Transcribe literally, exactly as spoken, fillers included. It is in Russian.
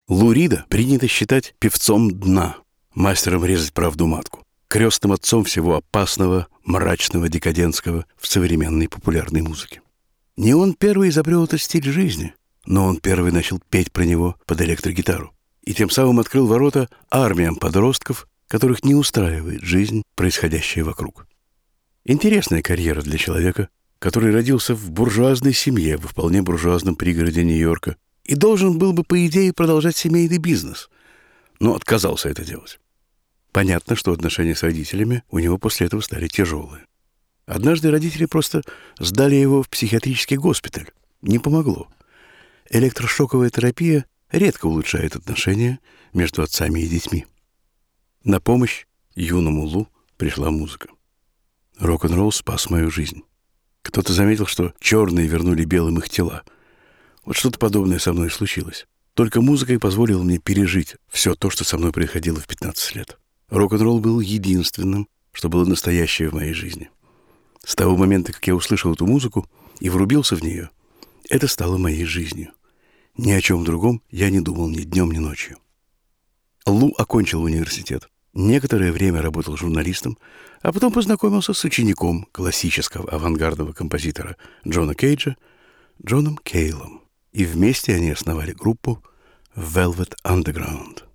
Лу Рида принято считать певцом дна, мастером резать правду матку, крестным отцом всего опасного, мрачного, декадентского в современной популярной музыке. Не он первый изобрел этот стиль жизни, но он первый начал петь про него под электрогитару и тем самым открыл ворота армиям подростков, которых не устраивает жизнь, происходящая вокруг. Интересная карьера для человека, который родился в буржуазной семье в вполне буржуазном пригороде Нью-Йорка и должен был бы, по идее, продолжать семейный бизнес, но отказался это делать. Понятно, что отношения с родителями у него после этого стали тяжелые. Однажды родители просто сдали его в психиатрический госпиталь. Не помогло. Электрошоковая терапия редко улучшает отношения между отцами и детьми. На помощь юному Лу пришла музыка. Рок-н-ролл спас мою жизнь. Кто-то заметил, что черные вернули белым их тела. Вот что-то подобное со мной случилось. Только музыка и позволила мне пережить все то, что со мной происходило в пятнадцать лет. Рок-н-ролл был единственным, что было настоящее в моей жизни. С того момента, как я услышал эту музыку и врубился в нее, это стало моей жизнью. Ни о чем другом я не думал ни днем, ни ночью. Лу окончил университет. Некоторое время работал журналистом, а потом познакомился с учеником классического авангардного композитора Джона Кейджа, Джоном Кейлом. И вместе они основали группу Velvet Underground.